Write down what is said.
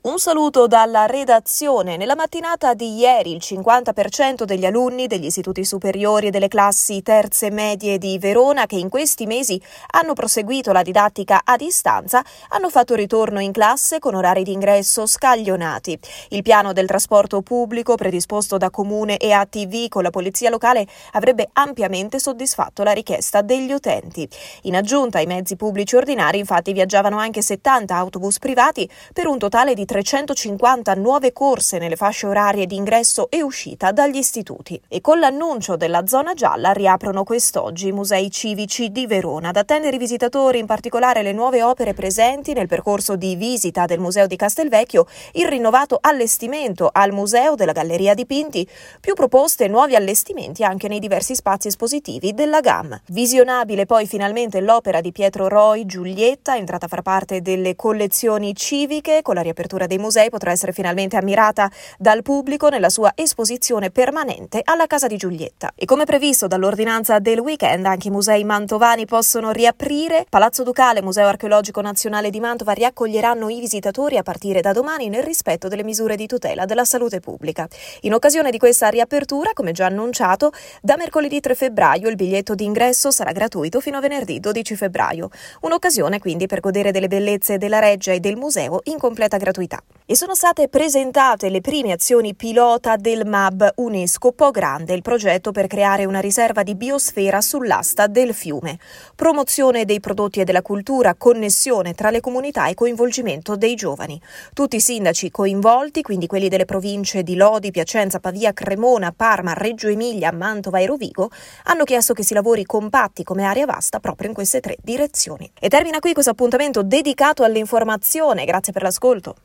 Un saluto dalla redazione. Nella mattinata di ieri il 50% degli alunni degli istituti superiori e delle classi terze medie di Verona, che in questi mesi hanno proseguito la didattica a distanza, hanno fatto ritorno in classe con orari di ingresso scaglionati. Il piano del trasporto pubblico predisposto da Comune e ATV con la polizia locale avrebbe ampiamente soddisfatto la richiesta degli utenti. In aggiunta ai mezzi pubblici ordinari, infatti, viaggiavano anche 70 autobus privati per un totale di 350 nuove corse nelle fasce orarie di ingresso e uscita dagli istituti. E con l'annuncio della zona gialla riaprono quest'oggi i musei civici di Verona. Ad attendere i visitatori in particolare le nuove opere presenti nel percorso di visita del Museo di Castelvecchio, il rinnovato allestimento al Museo della Galleria Dipinti, più proposte e nuovi allestimenti anche nei diversi spazi espositivi della GAM. Visionabile poi finalmente l'opera di Pietro Roi, Giulietta, entrata a far parte delle collezioni civiche. Con la riapertura dei musei potrà essere finalmente ammirata dal pubblico nella sua esposizione permanente alla Casa di Giulietta. E come previsto dall'ordinanza del weekend, anche i musei mantovani possono riaprire. Palazzo Ducale e Museo Archeologico Nazionale di Mantova riaccoglieranno i visitatori a partire da domani nel rispetto delle misure di tutela della salute pubblica. In occasione di questa riapertura, come già annunciato, da mercoledì 3 febbraio il biglietto di ingresso sarà gratuito fino a venerdì 12 febbraio. Un'occasione quindi per godere delle bellezze della reggia e del museo in completa gratuità. E sono state presentate le prime azioni pilota del MAB UNESCO Po Grande, il progetto per creare una riserva di biosfera sull'asta del fiume. Promozione dei prodotti e della cultura, connessione tra le comunità e coinvolgimento dei giovani. Tutti i sindaci coinvolti, quindi quelli delle province di Lodi, Piacenza, Pavia, Cremona, Parma, Reggio Emilia, Mantova e Rovigo, hanno chiesto che si lavori compatti come area vasta proprio in queste tre direzioni. E termina qui questo appuntamento dedicato all'informazione. Grazie per l'ascolto.